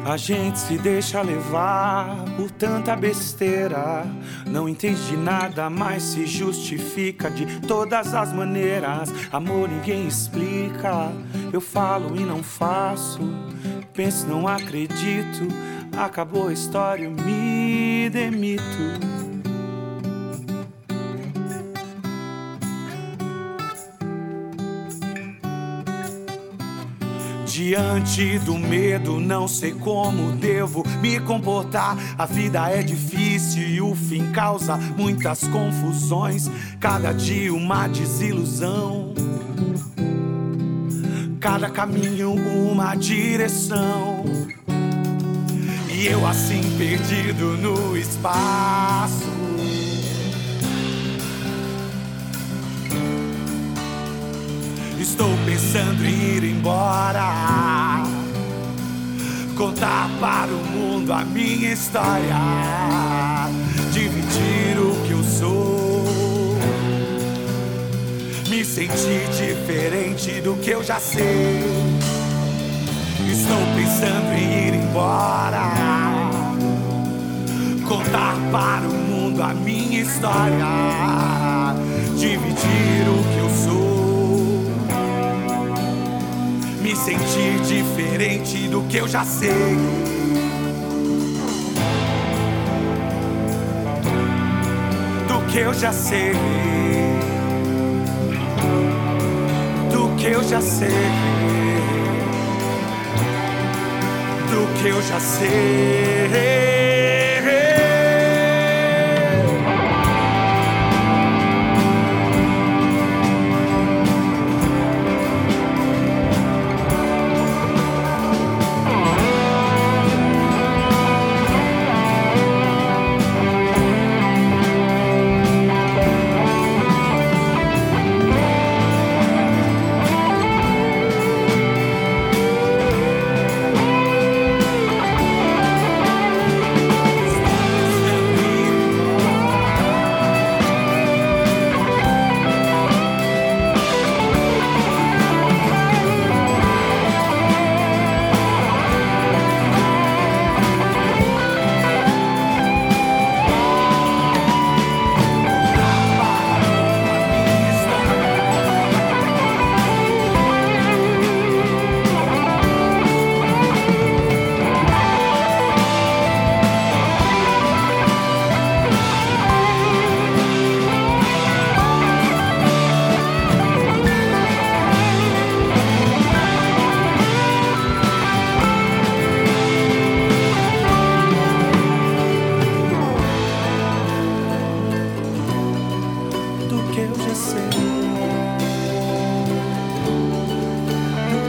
A gente se deixa levar por tanta besteira. Não entende nada, mas se justifica de todas as maneiras. Amor ninguém explica, eu falo e não faço. Penso, não acredito, acabou a história, eu me demito. Diante do medo, não sei como devo me comportar. A vida é difícil e o fim causa muitas confusões. Cada dia uma desilusão, cada caminho uma direção. E eu assim perdido no espaço. Estou pensando em ir embora, contar para o mundo a minha história, dividir o que eu sou, me sentir diferente do que eu já sei. Estou pensando em ir embora, contar para o mundo a minha história, dividir o que eu sou, me sentir diferente do que eu já sei. Do que eu já sei. Do que eu já sei. Do que eu já sei.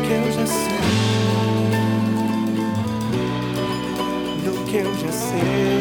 Do que eu já sei.